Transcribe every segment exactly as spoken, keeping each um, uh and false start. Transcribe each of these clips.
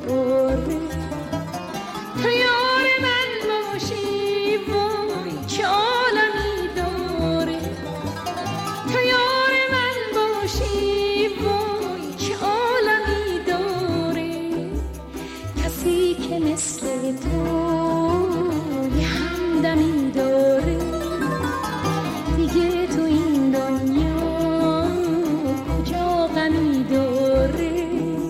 آره تو یار من باشی وای چه عالمی داره تو یار من باشی وای چه عالمی داره کسی که مثل تو یه همدمی داره دیگه تو این دنیا کجا غمی داره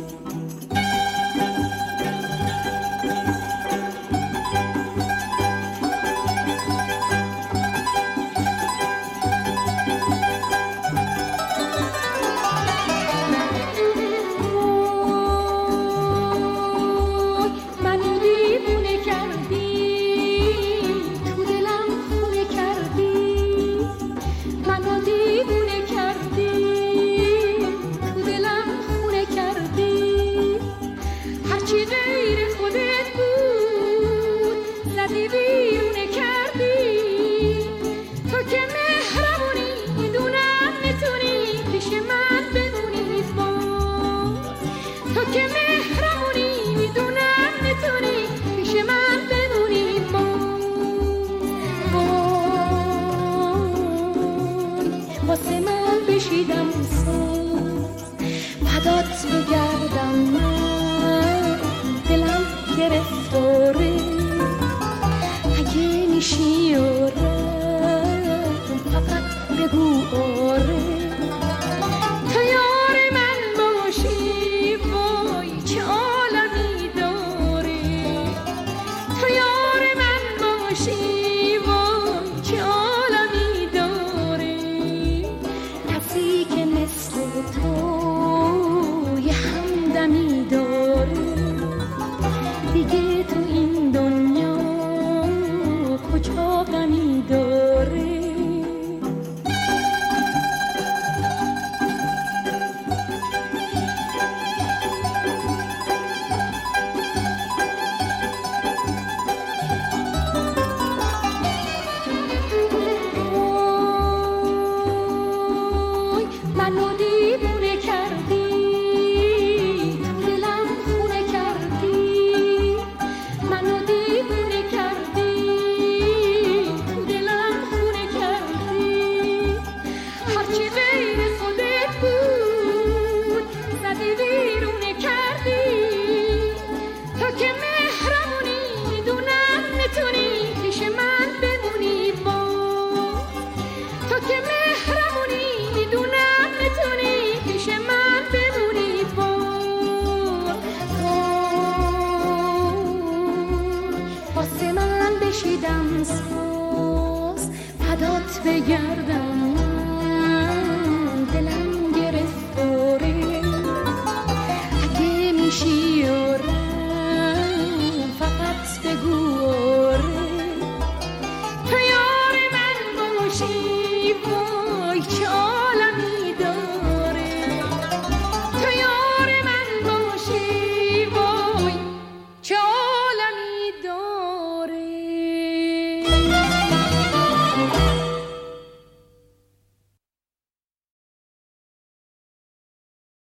واسه من بشیدم ساز فدات بگردم من دلم گرفتاره اگه میشی آره فقط بگو آره تو یار من باشی وای چه عالمی داره تو یار من باشی وای چه عالمی داره کسی که مثل تو یه همدمی داره دیگه تو این دنیا کجا غمی داره بشیدم ساز فدات بگردم من دلم گرفتاره اگه میشی آره فقط بگو آره تو یار من باشی